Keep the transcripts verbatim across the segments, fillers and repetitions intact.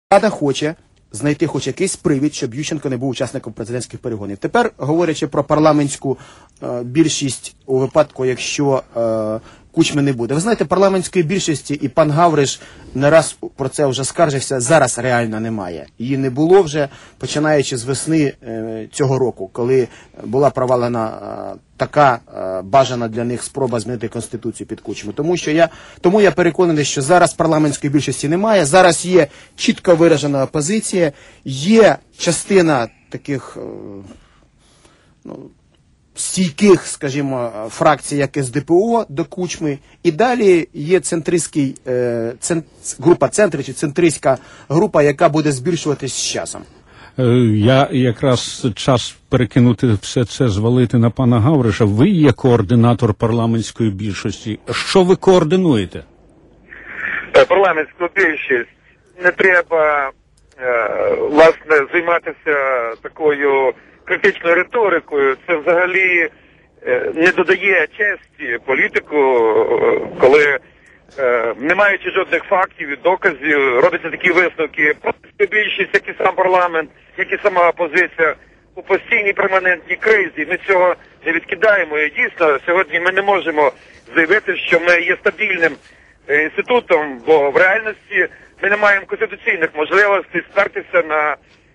Рада хоче знайти хоч якийсь привід, щоб Ющенко не був учасником президентських перегонів. Тепер, говорячи про парламентську е, більшість у випадку, якщо е, Кучми не буде. Ви знаєте, парламентської більшості, і пан Гавриш не раз про це вже скаржився, зараз реально немає. Її не було вже, починаючи з весни е, цього року, коли була провалена е, така е, бажана для них спроба змінити Конституцію під Кучму. Тому, що я, тому я переконаний, що зараз парламентської більшості немає, зараз є чітко виражена опозиція, є частина таких е, ну, стійких, скажімо, фракцій, як ес де пе о до Кучми, і далі є центристський, е, цент, група центри, чи центристська група, яка буде збільшуватись з часом. Я якраз час перекинути все це, звалити на пана Гавриша. Ви є координатор парламентської більшості. Що ви координуєте? Парламентську більшість. Не треба, власне, займатися такою критичною риторикою. Це взагалі не додає честі політику, коли, не маючи жодних фактів і доказів, робляться такі висновки. Просто більшість, як і сам парламент, як і сама опозиція, у постійній перманентній кризі. Ми цього не відкидаємо. І дійсно, сьогодні ми не можемо заявити, що ми є стабільним інститутом, бо в реальності ми не маємо конституційних можливостей спертися на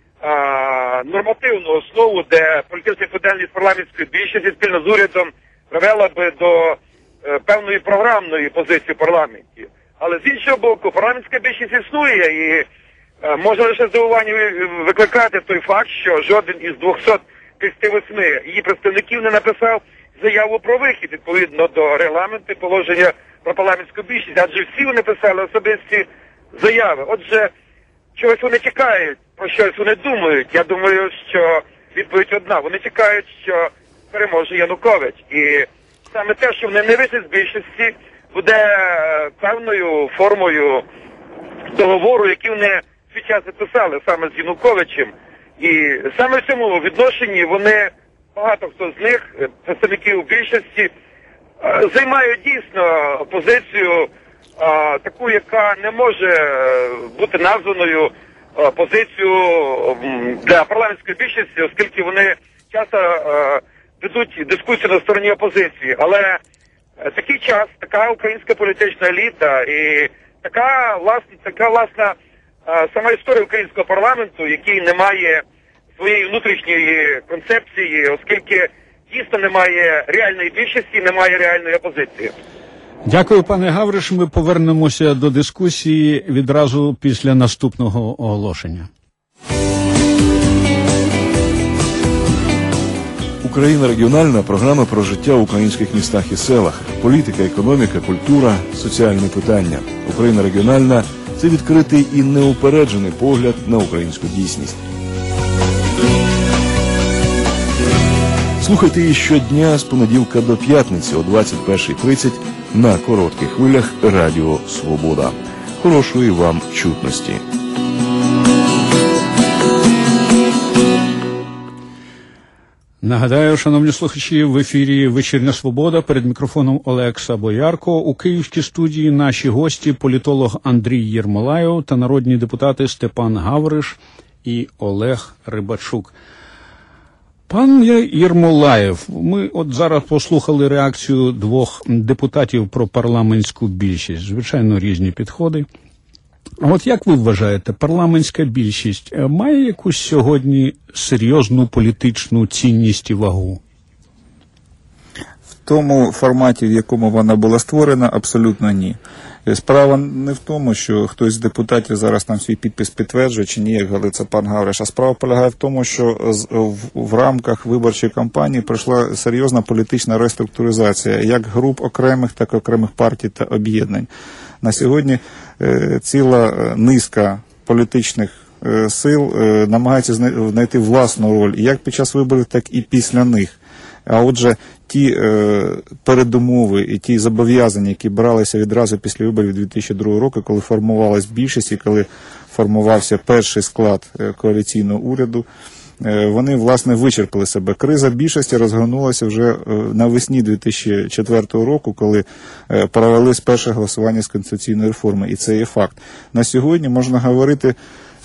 а, нормативну основу, де політична відповідальність парламентської більшості спільно з урядом привела би до е, певної програмної позиції в парламенті. Але з іншого боку, парламентська більшість існує і е, може лише здивування викликати той факт, що жоден із двохсот тридцяти восьми її представників не написав заяву про вихід відповідно до регламенту і положення про парламентську більшість, адже всі вони писали особисті заяви. Отже, чогось вони чекають, про щось вони думають. Я думаю, що відповідь одна. Вони чекають, що переможе Янукович. І саме те, що вони не вийшли з більшості, буде певною формою договору, який вони свій час підписали саме з Януковичем. І саме в цьому відношенні вони, багато хто з них, представників більшості, займають дійсно позицію а, таку, яка не може бути названою а, позицією для парламентської більшості, оскільки вони часто а, ведуть дискусію на стороні опозиції. Але а, такий час, така українська політична еліта і така, власне, така власна а, сама історія українського парламенту, який не має своєї внутрішньої концепції, оскільки дійсно немає реальної більшості, немає реальної опозиції. Дякую, пане Гавриш. Ми повернемося до дискусії відразу після наступного оголошення. Україна регіональна – програма про життя в українських містах і селах. Політика, економіка, культура, соціальні питання. Україна регіональна – це відкритий і неупереджений погляд на українську дійсність. Слухайте її щодня з понеділка до п'ятниці о двадцять перша тридцять на коротких хвилях Радіо Свобода. Хорошої вам чутності. Нагадаю, шановні слухачі, в ефірі «Вечірня Свобода», перед мікрофоном Олекса Боярко. У київській студії наші гості – політолог Андрій Єрмолаєв та народні депутати Степан Гавриш і Олег Рибачук. Пан Єрмолаєв, ми от зараз послухали реакцію двох депутатів про парламентську більшість. Звичайно, різні підходи. А от як ви вважаєте, парламентська більшість має якусь сьогодні серйозну політичну цінність і вагу? В тому форматі, в якому вона була створена, абсолютно ні. Справа не в тому, що хтось з депутатів зараз там свій підпис підтверджує, чи ні, як говориться пан Гавриш, а справа полягає в тому, що в, в рамках виборчої кампанії пройшла серйозна політична реструктуризація як груп окремих, так і окремих партій та об'єднань. На сьогодні е, ціла низка політичних е, сил е, намагається знайти власну роль як під час виборів, так і після них. А отже, ті е, передумови і ті зобов'язання, які бралися відразу після виборів дві тисячі другого року, коли формувалась більшість і коли формувався перший склад е, коаліційного уряду, е, вони, власне, вичерпали себе. Криза більшості розгорнулася вже е, навесні дві тисячі четвертого року, коли е, провели перше голосування з конституційної реформи, і це є факт. На сьогодні можна говорити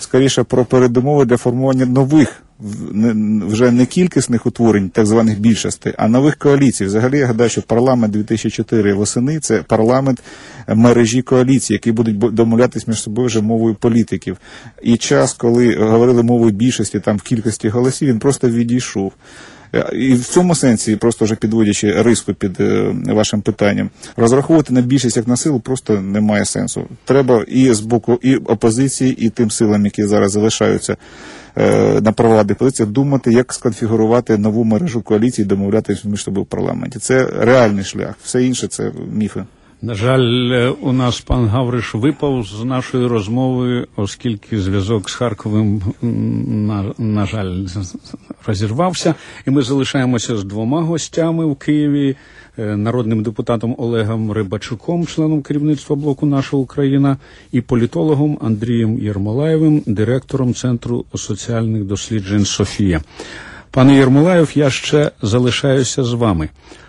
скоріше про передумови для формування нових, вже не кількісних утворень так званих більшостей, а нових коаліцій. Взагалі, я гадаю, що парламент дві тисячі чотири восени – це парламент мережі коаліцій, які будуть домовлятись між собою вже мовою політиків. І час, коли говорили мовою більшості, там в кількості голосів, він просто відійшов. І в цьому сенсі, просто вже підводячи риску під е, вашим питанням, розраховувати на більшість як на силу просто немає сенсу. Треба і з боку і опозиції, і тим силам, які зараз залишаються е, на провладних позиціях, думати, як сконфігурувати нову мережу коаліції, домовлятися між собою в парламенті. Це реальний шлях. Все інше – це міфи. На жаль, у нас пан Гавриш випав з нашої розмови, оскільки зв'язок з Харковом, на, на жаль, розірвався. І ми залишаємося з двома гостями в Києві, народним депутатом Олегом Рибачуком, членом керівництва блоку «Наша Україна», і політологом Андрієм Єрмолаєвим, директором Центру соціальних досліджень «Софія». Пане Єрмолаєв, я ще залишаюся з вами.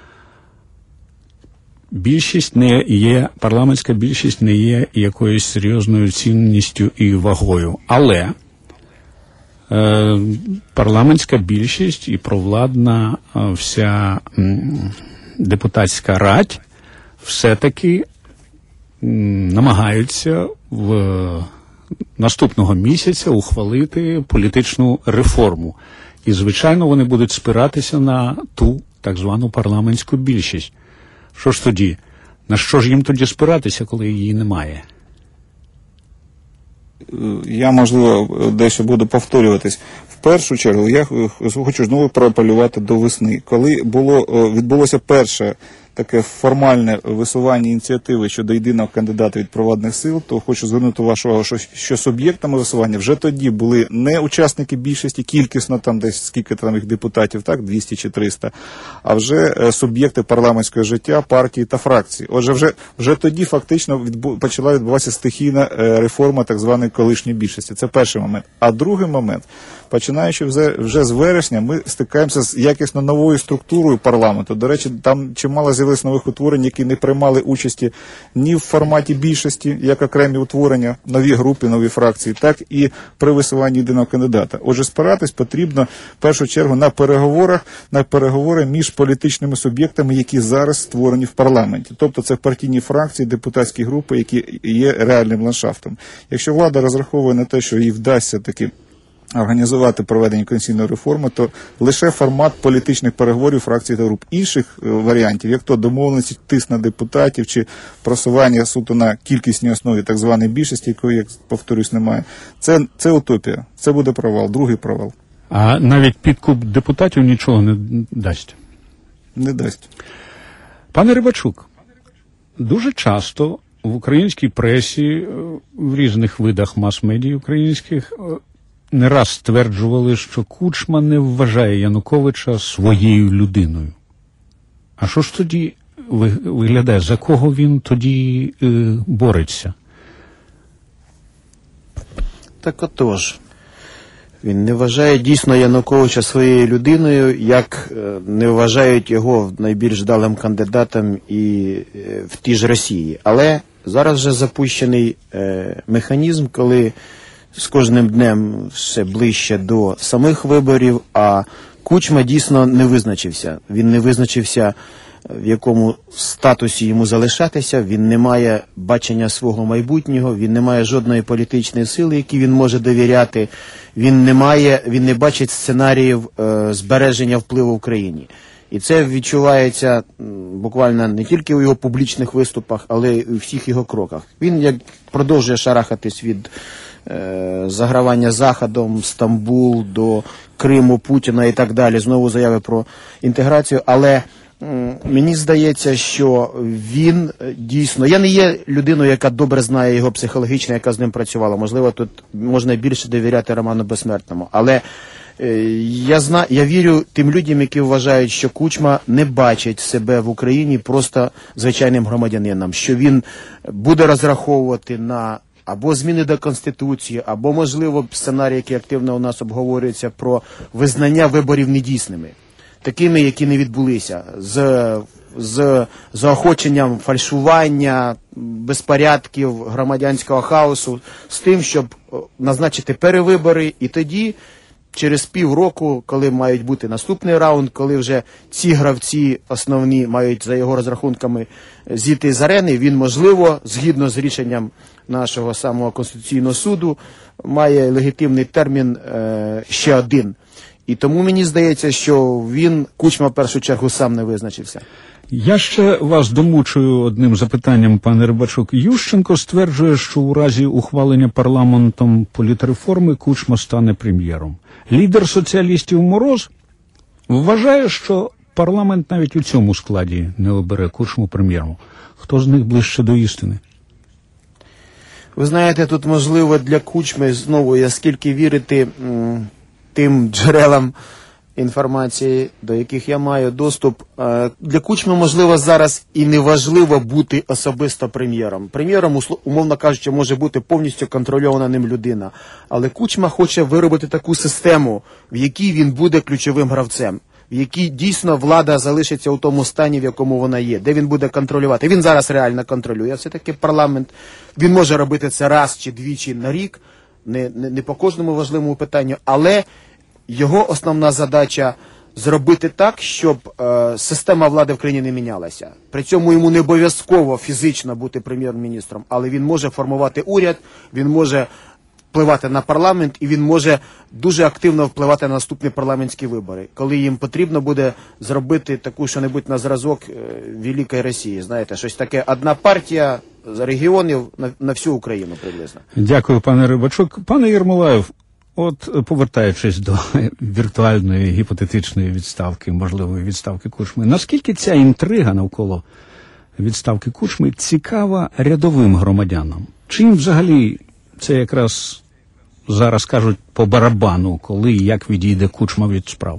Більшість не є, парламентська більшість не є якоюсь серйозною цінністю і вагою. Але е, парламентська більшість і провладна е, вся м, депутатська радь все-таки м, намагаються в наступного місяця ухвалити політичну реформу. І, звичайно, вони будуть спиратися на ту так звану парламентську більшість. Що ж тоді? На що ж їм тоді спиратися, коли її немає? Я, можливо, дещо буду повторюватись. В першу чергу, я хочу знову проапелювати до весни. Коли було, відбулося перше таке формальне висування ініціативи щодо єдиного кандидата від провладних сил, то хочу звернути вашу увагу, що, що суб'єктами висування вже тоді були не учасники більшості, кількісно там десь скільки там їх депутатів, так, двісті чи триста, а вже е, суб'єкти парламентського життя, партії та фракції. Отже, вже, вже тоді фактично відбу, почала відбуватися стихійна е, реформа так званої колишньої більшості. Це перший момент. А другий момент, починаючи вже, вже з вересня, ми стикаємося з якісно новою структурою парламенту. До речі, там чимало з'явилось нових утворень, які не приймали участі ні в форматі більшості, як окремі утворення, нові групи, нові фракції, так і при висуванні єдиного кандидата. Отже, спиратись потрібно в першу чергу на переговорах, на переговори між політичними суб'єктами, які зараз створені в парламенті. Тобто це партійні фракції, депутатські групи, які є реальним ландшафтом. Якщо влада розраховує на те, що їй вдасться таки організувати проведення конституційної реформи, то лише формат політичних переговорів фракцій та груп. Інших варіантів, як то домовленості, тиск на депутатів чи просування суто на кількісній основі так званої більшості, якої, як повторюсь, немає, це, це утопія. Це буде провал, другий провал. А навіть підкуп депутатів нічого не дасть? Не дасть. Пане Рибачук, дуже часто в українській пресі, в різних видах мас-медій українських, не раз стверджували, що Кучма не вважає Януковича своєю людиною. А що ж тоді виглядає? За кого він тоді е, бореться? Так отож. Він не вважає дійсно Януковича своєю людиною, як не вважають його найбільш вдалим кандидатом і в тій ж Росії. Але зараз вже запущений е, механізм, коли з кожним днем все ближче до самих виборів, а Кучма дійсно не визначився. Він не визначився, в якому статусі йому залишатися, він не має бачення свого майбутнього, він не має жодної політичної сили, якій він може довіряти, він не має, він не бачить сценаріїв е, збереження впливу в країні. І це відчувається буквально не тільки у його публічних виступах, але й у всіх його кроках. Він як продовжує шарахатись від е, загравання Заходом, Стамбул, до Криму, Путіна і так далі, знову заяви про інтеграцію, але м, мені здається, що він дійсно, я не є людиною, яка добре знає його психологічно, яка з ним працювала, можливо, тут можна більше довіряти Роману Безсмертному, але Я, зна... я вірю тим людям, які вважають, що Кучма не бачить себе в Україні просто звичайним громадянином, що він буде розраховувати на або зміни до Конституції, або, можливо, сценарій, який активно у нас обговорюється, про визнання виборів недійсними, такими, які не відбулися, з з заохоченням фальшування, безпорядків, громадянського хаосу, з тим, щоб назначити перевибори, і тоді, через півроку, коли мають бути наступний раунд, коли вже ці гравці основні мають, за його розрахунками, зійти з арени, він, можливо, згідно з рішенням нашого самого Конституційного суду, має легітимний термін е, ще один. І тому мені здається, що він, Кучма, в першу чергу, сам не визначився. Я ще вас домучую одним запитанням, пане Рибачук. Ющенко стверджує, що у разі ухвалення парламентом політреформи Кучма стане прем'єром. Лідер соціалістів Мороз вважає, що парламент навіть у цьому складі не обере Кучму прем'єром. Хто з них ближче до істини? Ви знаєте, тут можливо для Кучми, знову, наскільки вірити м, тим джерелам інформації, до яких я маю доступ. Для Кучми, можливо, зараз і не важливо бути особисто прем'єром. Прем'єром, умовно кажучи, може бути повністю контрольована ним людина. Але Кучма хоче виробити таку систему, в якій він буде ключовим гравцем, в якій дійсно влада залишиться у тому стані, в якому вона є, де він буде контролювати. Він зараз реально контролює. Все-таки парламент, він може робити це раз чи двічі на рік, не, не, не по кожному важливому питанню, але його основна задача зробити так, щоб е, система влади в країні не мінялася. При цьому йому не обов'язково фізично бути прем'єр-міністром, але він може формувати уряд, він може впливати на парламент і він може дуже активно впливати на наступні парламентські вибори, коли їм потрібно буде зробити таку що-небудь на зразок е, Великої Росії. Знаєте, щось таке, одна партія з регіонів на, на всю Україну приблизно. Дякую, пане Рибачук. Пане Єрмолаєв, от повертаючись до віртуальної гіпотетичної відставки, можливої відставки Кучми, наскільки ця інтрига навколо відставки Кучми цікава рядовим громадянам? Чи їм взагалі це якраз зараз кажуть по барабану, коли і як відійде Кучма від справ?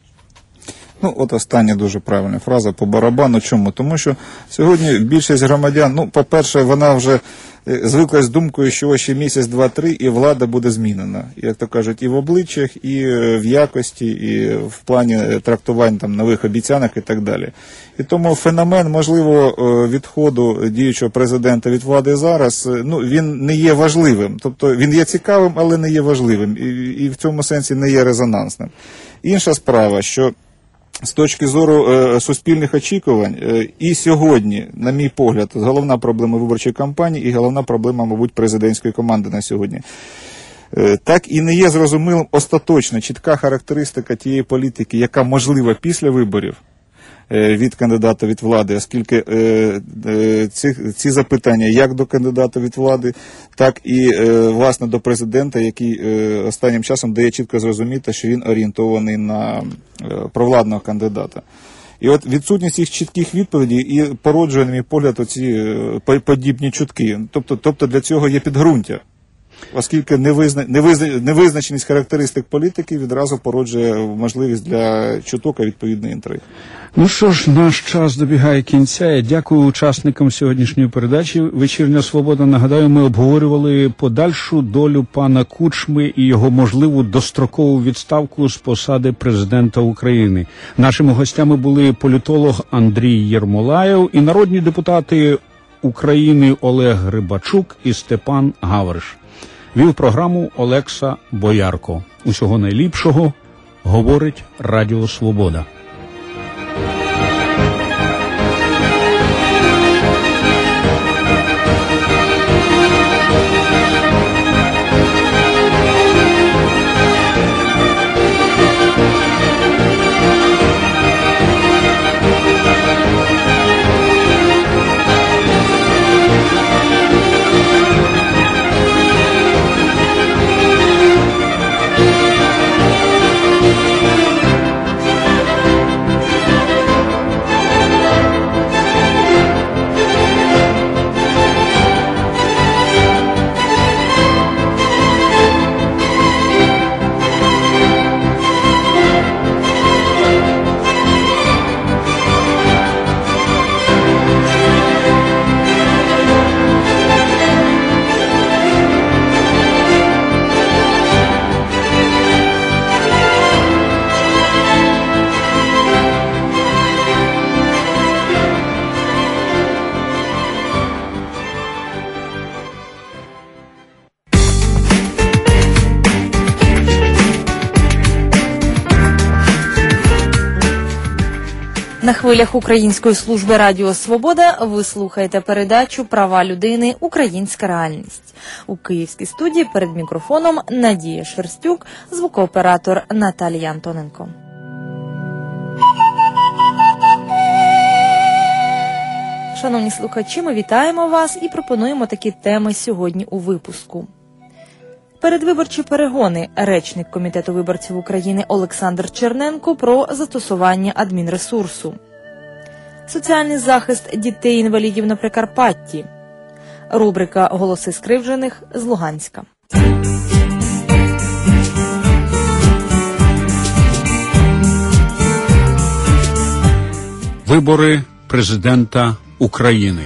Ну, от остання дуже правильна фраза по барабану. Чому? Тому що сьогодні більшість громадян, ну, по-перше, вона вже звикла з думкою, що ще місяць, два, три, і влада буде змінена. Як то кажуть, і в обличчях, і в якості, і в плані трактувань там нових обіцянок і так далі. І тому феномен, можливо, відходу діючого президента від влади зараз, ну, він не є важливим. Тобто він є цікавим, але не є важливим. І, і в цьому сенсі не є резонансним. Інша справа, що з точки зору е, суспільних очікувань, е, і сьогодні, на мій погляд, головна проблема виборчої кампанії і головна проблема, мабуть, президентської команди на сьогодні. Е, так і не є зрозумілим остаточно чітка характеристика тієї політики, яка можлива після виборів е, від кандидата від влади, оскільки е, е, ці, ці запитання як до кандидата від влади, так і, е, власне, до президента, який е, останнім часом дає чітко зрозуміти, що він орієнтований на е, провладного кандидата. І от відсутність цих чітких відповідей і породжує, на мій погляд, оці е, подібні чутки. Тобто, тобто для цього є підґрунтя. Оскільки невизна... невизна... невизначеність характеристик політики відразу породжує можливість для чуток, а відповідної інтриги. Ну що ж, наш час добігає кінця. Я дякую учасникам сьогоднішньої передачі «Вечірня Свобода». Нагадаю, ми обговорювали подальшу долю пана Кучми і його можливу дострокову відставку з посади президента України. Нашими гостями були політолог Андрій Єрмолаєв і народні депутати України Олег Рибачук і Степан Гавриш. Вів програму Олекса Боярко. Усього найліпшого, говорить Радіо Свобода. На хвилях Української служби Радіо Свобода ви слухаєте передачу «Права людини. Українська реальність». У київській студії перед мікрофоном Надія Шерстюк, звукооператор Наталія Антоненко. Шановні слухачі, ми вітаємо вас і пропонуємо такі теми сьогодні у випуску. Передвиборчі перегони. Речник Комітету виборців України Олександр Черненко про застосування адмінресурсу. Соціальний захист дітей-інвалідів на Прикарпатті. Рубрика «Голоси скривджених» з Луганська. Вибори президента України.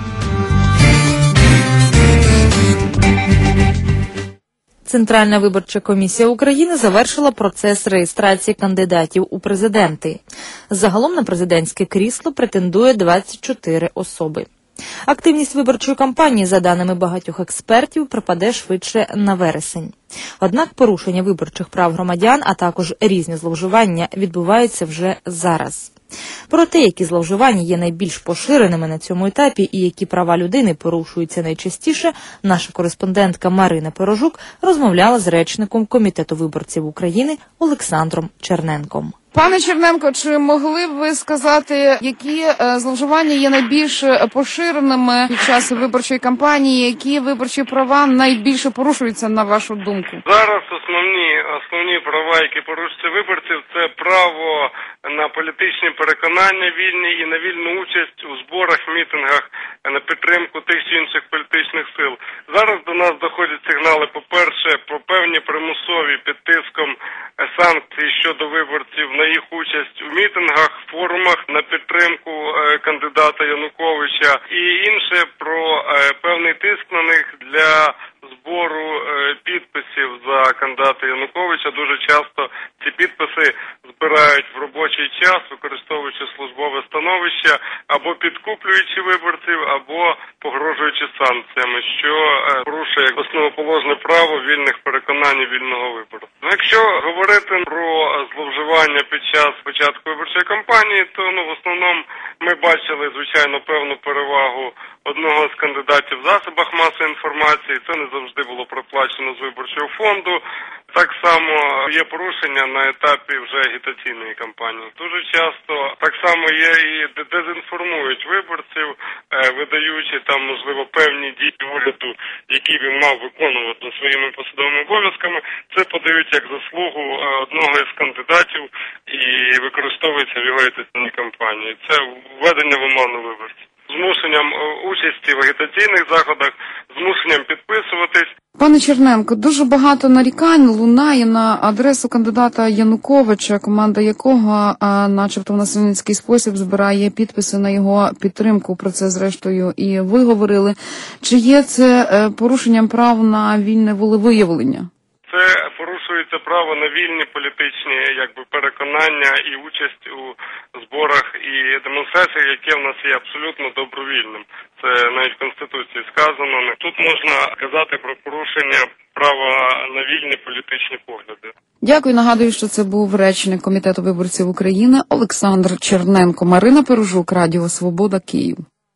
Центральна виборча комісія України завершила процес реєстрації кандидатів у президенти. Загалом на президентське крісло претендує двадцять чотири особи. Активність виборчої кампанії, за даними багатьох експертів, припаде швидше на вересень. Однак порушення виборчих прав громадян, а також різні зловживання відбуваються вже зараз. Про те, які зловживання є найбільш поширеними на цьому етапі і які права людини порушуються найчастіше, наша кореспондентка Марина Порожук розмовляла з речником Комітету виборців України Олександром Черненком. Пане Черненко, чи могли б ви сказати, які е, зловживання є найбільш поширеними під час виборчої кампанії, які виборчі права найбільше порушуються, на вашу думку? Зараз основні, основні права, які порушуються виборців, це право на політичні переконання вільні і на вільну участь у зборах, мітингах на підтримку тих чи інших політичних сил. Зараз до нас доходять сигнали, по-перше, про певні примусові під тиском санкції щодо виборців на їх участь у мітингах, форумах на підтримку е, кандидата Януковича, і інше про е, певний тиск на них для збору е, підписів за кандидата Януковича. Дуже часто ці підписи збирають в робочий час, використовуючи службове становище, або підкуплюючи виборців, або погрожуючи санкціями, що е, порушує основоположне право вільних переконань і вільного вибору. Ну, якщо говорити про зловживання під час початку виборчої кампанії, то ну, в основному ми бачили, звичайно, певну перевагу одного з кандидатів в засобах масової інформації. Це не завжди було проплачено з виборчого фонду. Так само є порушення на етапі вже агітаційної кампанії. Дуже часто так само є і дезінформують виборців, видаючи там, можливо, певні дії уряду, які він мав виконувати своїми посадовими обов'язками. Це подають як заслугу одного із кандидатів і використовується в його агітаційній кампанії. Це введення в оману виборців. Змушенням участі в агітаційних заходах, змушенням підписуватись. Пане Черненко, дуже багато нарікань лунає на адресу кандидата Януковича, команда якого, а, начебто в насильницький спосіб збирає підписи на його підтримку. Про це, зрештою, і ви говорили. Чи є це е, порушенням прав на вільне волевиявлення? Це порушується право на вільні політичні якби переконання і участь у зборах і демонстраціях, яке в нас є абсолютно добровільним. Це навіть в Конституції сказано. Тут можна казати про порушення права на вільні політичні погляди. Дякую. Нагадую, що це був речник Комітету виборців України Олександр Черненко. Марина Порожук, Радіо Свобода, Київ.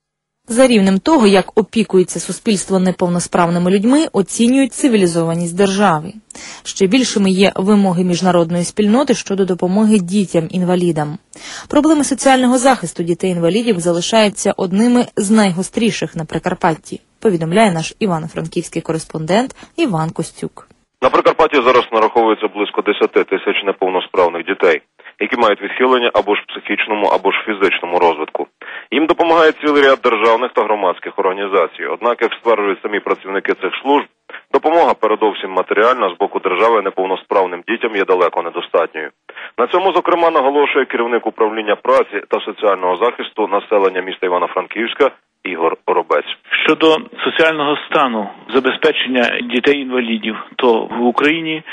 За рівнем того, як опікується суспільство неповносправними людьми, оцінюють цивілізованість держави. Ще більшими є вимоги міжнародної спільноти щодо допомоги дітям-інвалідам. Проблеми соціального захисту дітей-інвалідів залишаються одними з найгостріших на Прикарпатті, повідомляє наш івано-франківський кореспондент Іван Костюк. На Прикарпатті зараз нараховується близько десять тисяч неповносправних дітей, які мають відхилення або ж психічному, або ж фізичному розвитку. Їм допомагає цілий ряд державних та громадських організацій. Однак, як стверджують самі працівники цих служб, допомога передовсім матеріальна з боку держави неповносправним дітям є далеко недостатньою. На цьому, зокрема, наголошує керівник управління праці та соціального захисту населення міста Івано-Франківська Ігор Оробець. Щодо соціального стану забезпечення дітей-інвалідів, то в Україні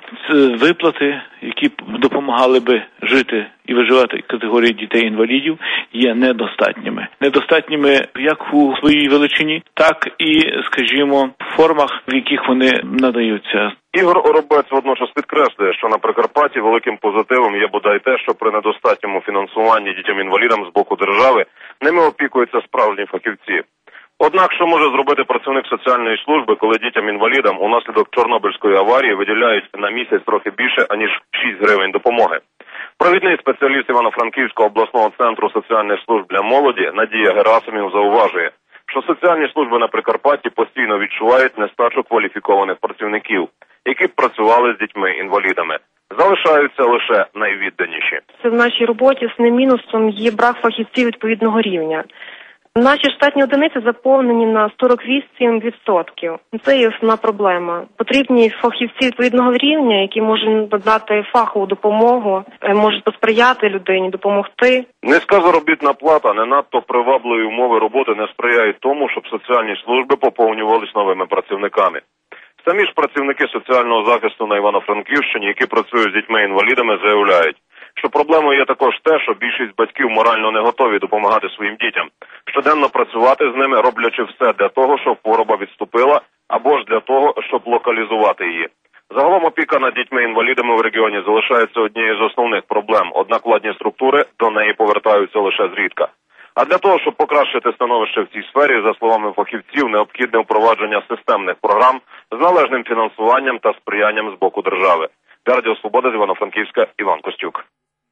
виплати, які допомагали би жити і виживати категорії дітей-інвалідів, є недостатніми. Недостатніми як у своїй величині, так і, скажімо, в формах, в яких вони надаються. Ігор Оробець водночас підкреслює, що на Прикарпатті великим позитивом є бодай те, що при недостатньому фінансуванні дітям-інвалідам з боку держави ними опікуються справжні фахівці. Однак, що може зробити працівник соціальної служби, коли дітям-інвалідам унаслідок Чорнобильської аварії виділяють на місяць трохи більше, аніж шість гривень допомоги? Провідний спеціаліст Івано-Франківського обласного центру соціальних служб для молоді Надія Герасимів зауважує, що соціальні служби на Прикарпатті постійно відчувають нестачу кваліфікованих працівників, які б працювали з дітьми-інвалідами. Залишаються лише найвідданіші. Це в нашій роботі основним мінусом є брак фахівців відповідного рівня. Наші штатні одиниці заповнені на сорок вісім відсотків. Це є основна проблема. Потрібні фахівці відповідного рівня, які можуть надати фахову допомогу, можуть посприяти людині, допомогти. Низька заробітна плата, не надто привабливі умови роботи не сприяють тому, щоб соціальні служби поповнювались новими працівниками. Самі ж працівники соціального захисту на Івано-Франківщині, які працюють з дітьми-інвалідами, заявляють, що проблемою є також те, що більшість батьків морально не готові допомагати своїм дітям, щоденно працювати з ними, роблячи все для того, щоб хвороба відступила, або ж для того, щоб локалізувати її. Загалом опіка над дітьми-інвалідами в регіоні залишається однією з основних проблем, однак владні структури до неї повертаються лише зрідка. А для того, щоб покращити становище в цій сфері, за словами фахівців, необхідне впровадження системних програм з належним фінансуванням та сприянням з боку держави. Для Радіо Свобода з Івано-Франківська, Іван Костюк.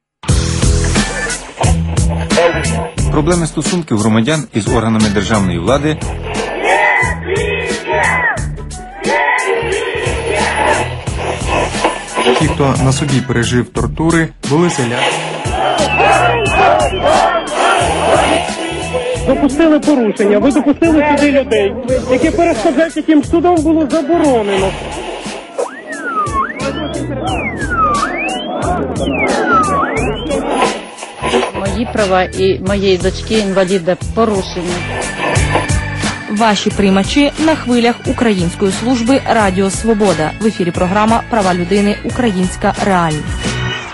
Проблеми стосунків громадян із органами державної влади ті, хто на собі пережив тортури, були селяни. Допустили порушення, ви допустили сюди людей, які перешкоджають, яким судом було заборонено. Мої права і моєї дочки-інваліда порушені. Ваші приймачі на хвилях Української служби Радіо Свобода. В ефірі програма «Права людини. Українська реальність».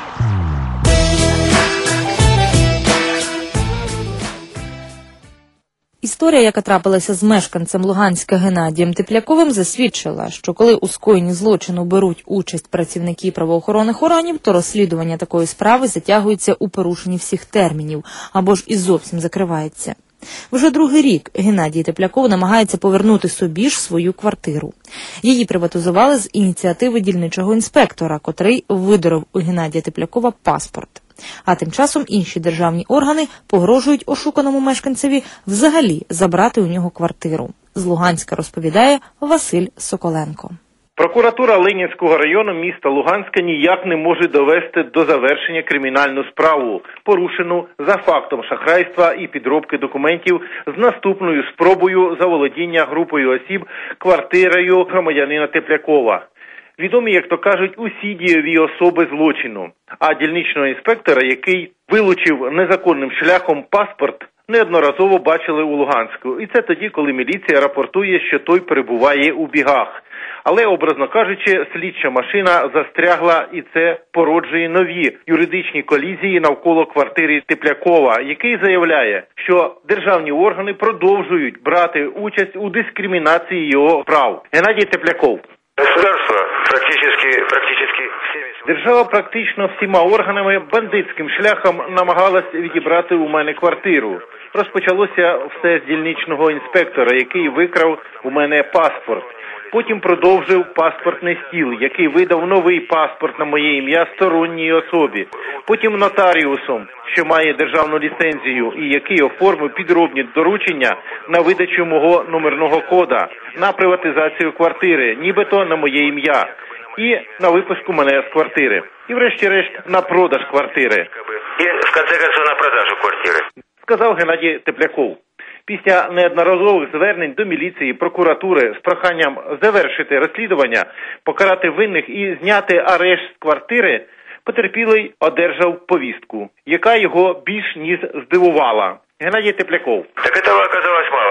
Історія, яка трапилася з мешканцем Луганська Геннадієм Тепляковим, засвідчила, що коли у скоєнні злочину беруть участь працівники правоохоронних органів, то розслідування такої справи затягується у порушенні всіх термінів, або ж і зовсім закривається. Вже другий рік Геннадій Тепляков намагається повернути собі ж свою квартиру. Її приватизували з ініціативи дільничого інспектора, котрий видоров у Геннадія Теплякова паспорт. А тим часом інші державні органи погрожують ошуканому мешканцеві взагалі забрати у нього квартиру. З Луганська розповідає Василь Соколенко. Прокуратура Ленінського району міста Луганська ніяк не може довести до завершення кримінальну справу, порушену за фактом шахрайства і підробки документів з наступною спробою заволодіння групою осіб квартирою громадянина Теплякова. Відомі, як то кажуть, усі дієві особи злочину. А дільничного інспектора, який вилучив незаконним шляхом паспорт, неодноразово бачили у Луганську. І це тоді, коли міліція рапортує, що той перебуває у бігах. Але, образно кажучи, слідча машина застрягла, і це породжує нові юридичні колізії навколо квартири Теплякова, який заявляє, що державні органи продовжують брати участь у дискримінації його прав. Геннадій Тепляков. Государство практически, практически всеми... Держава практично всіма органами бандитським шляхом намагалась відібрати у мене квартиру. Розпочалося все з дільничного інспектора, який викрав у мене паспорт. Потім продовжив паспортний стіл, який видав новий паспорт на моє ім'я сторонній особі. Потім нотаріусом, що має державну ліцензію і який оформив підробні доручення на видачу мого номерного кода, на приватизацію квартири, нібито на моє ім'я, і на випуску мене з квартири. І врешті-решт на продаж квартири. І в кінці кінців на продажу квартири. Сказав Геннадій Тепляков. Після неодноразових звернень до міліції, прокуратури з проханням завершити розслідування, покарати винних і зняти арешт з квартири, потерпілий одержав повістку, яка його більш ніж здивувала. Геннадій Тепляков. Так этого оказалось мало.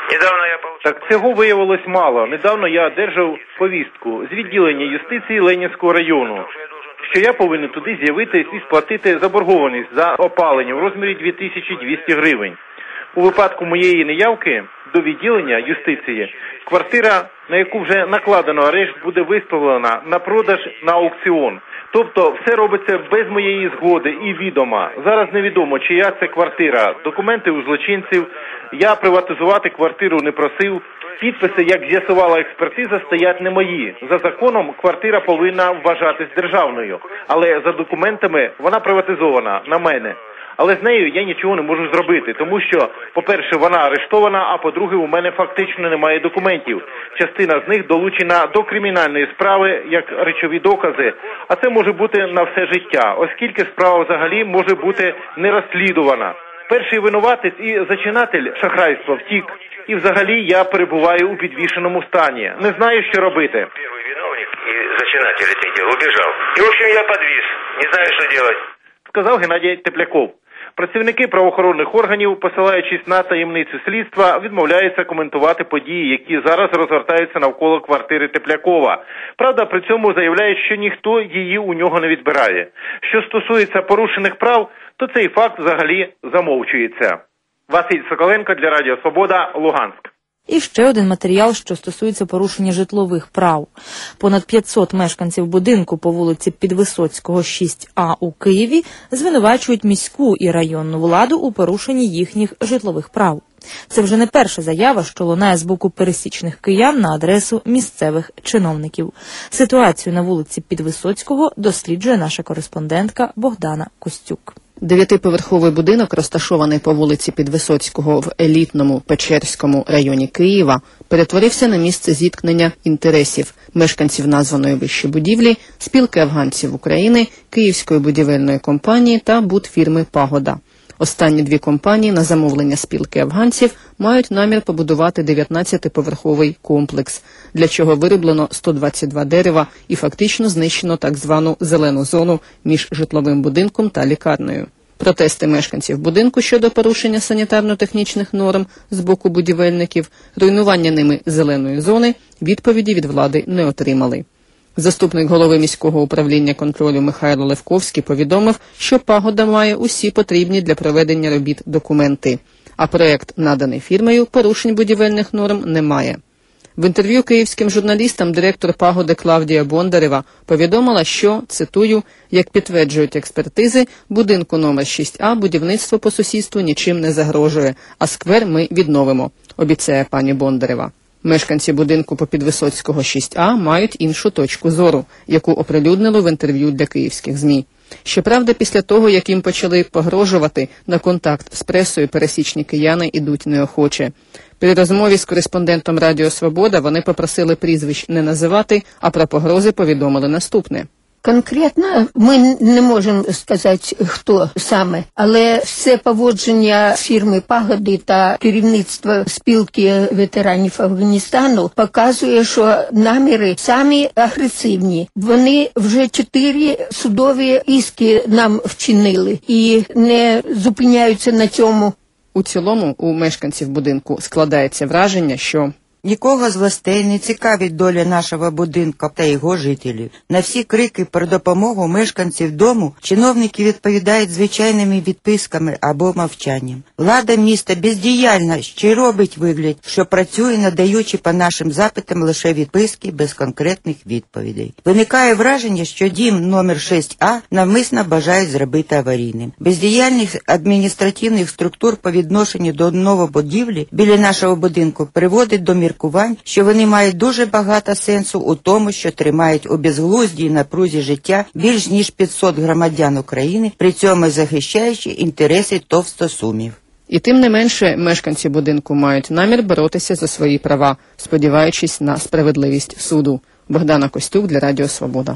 Недавно я получил... Так цього виявилось мало. Недавно я одержав повістку з відділення юстиції Ленінського району, що я повинен туди з'явитись і сплатити заборгованість за опалення в розмірі дві тисячі двісті гривень. У випадку моєї неявки до відділення юстиції квартира, на яку вже накладено арешт, буде виставлена на продаж на аукціон. Тобто все робиться без моєї згоди і відома. Зараз невідомо, чия це квартира. Документи у злочинців. Я приватизувати квартиру не просив. Підписи, як з'ясувала експертиза, стоять не мої. За законом квартира повинна вважатись державною. Але за документами вона приватизована на мене. Але з нею я нічого не можу зробити, тому що, по-перше, вона арештована, а по-друге, у мене фактично немає документів. Частина з них долучена до кримінальної справи як речові докази, а це може бути на все життя, оскільки справа взагалі може бути не розслідувана. Перший винуватець і зачинатель шахрайства втік, і взагалі я перебуваю у підвішеному стані. Не знаю, що робити. Перший виновник і зачинатель цих діл убіжав. І, в общем, я підвіз. Не знаю, що робити. Сказав Геннадій Тепляков. Працівники правоохоронних органів, посилаючись на таємницю слідства, відмовляються коментувати події, які зараз розгортаються навколо квартири Теплякова. Правда, при цьому заявляють, що ніхто її у нього не відбирає. Що стосується порушених прав, то цей факт взагалі замовчується. Василь Соколенко для Радіо Свобода, Луганськ. І ще один матеріал, що стосується порушення житлових прав. Понад п'ятсот мешканців будинку по вулиці Підвисоцького, шість А у Києві звинувачують міську і районну владу у порушенні їхніх житлових прав. Це вже не перша заява, що лунає з боку пересічних киян на адресу місцевих чиновників. Ситуацію на вулиці Підвисоцького досліджує наша кореспондентка Богдана Костюк. Дев'ятиповерховий будинок, розташований по вулиці Підвисоцького в елітному Печерському районі Києва, перетворився на місце зіткнення інтересів мешканців названої вище будівлі, спілки афганців України, Київської будівельної компанії та будфірми «Пагода». Останні дві компанії на замовлення спілки афганців мають намір побудувати дев'ятнадцятиповерховий комплекс, для чого вироблено сто двадцять два дерева і фактично знищено так звану зелену зону між житловим будинком та лікарнею. Протести мешканців будинку щодо порушення санітарно-технічних норм з боку будівельників, руйнування ними зеленої зони, відповіді від влади не отримали. Заступник голови міського управління контролю Михайло Левковський повідомив, що «Пагода» має усі потрібні для проведення робіт документи, а проєкт, наданий фірмою, порушень будівельних норм немає. В інтерв'ю київським журналістам директор «Пагоди» Клавдія Бондарева повідомила, що, цитую, «як підтверджують експертизи, будинку номер шість А будівництво по сусідству нічим не загрожує, а сквер ми відновимо», обіцяє пані Бондарева. Мешканці будинку по Підвисоцького шість А мають іншу точку зору, яку оприлюднили в інтерв'ю для київських ЗМІ. Щоправда, після того, як їм почали погрожувати, на контакт з пресою пересічні кияни йдуть неохоче. При розмові з кореспондентом Радіо Свобода вони попросили прізвищ не називати, а про погрози повідомили наступне. Конкретно ми не можемо сказати, хто саме, але все поводження фірми «Пагоди» та керівництва спілки ветеранів Афганістану показує, що наміри самі агресивні. Вони вже чотири судові іски нам вчинили і не зупиняються на цьому. У цілому у мешканців будинку складається враження, що нікого з властей не цікавить доля нашого будинку та його жителів. На всі крики про допомогу мешканців дому чиновники відповідають звичайними відписками або мовчанням. Влада міста бездіяльна, ще й робить вигляд, що працює, надаючи по нашим запитам лише відписки без конкретних відповідей. Виникає враження, що дім номер шість А навмисно бажають зробити аварійним. Бездіяльність адміністративних структур по відношенню до новобудівлі біля нашого будинку приводить до міркувань, що вони мають дуже багато сенсу у тому, що тримають у безглуздій напрузі життя більш ніж п'ятсот громадян України, при цьому захищаючи інтереси товстосумів. І тим не менше, мешканці будинку мають намір боротися за свої права, сподіваючись на справедливість суду. Богдана Костюк для Радіо Свобода.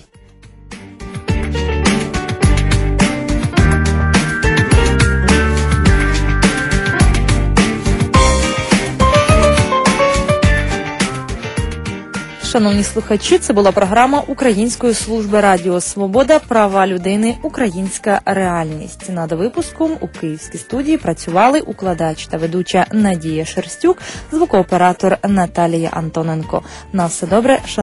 Шановні слухачі, це була програма Української служби Радіо Свобода «Права людини. Українська реальність». Над випуском у київській студії працювали укладач та ведуча Надія Шерстюк, звукооператор Наталія Антоненко. На все добре.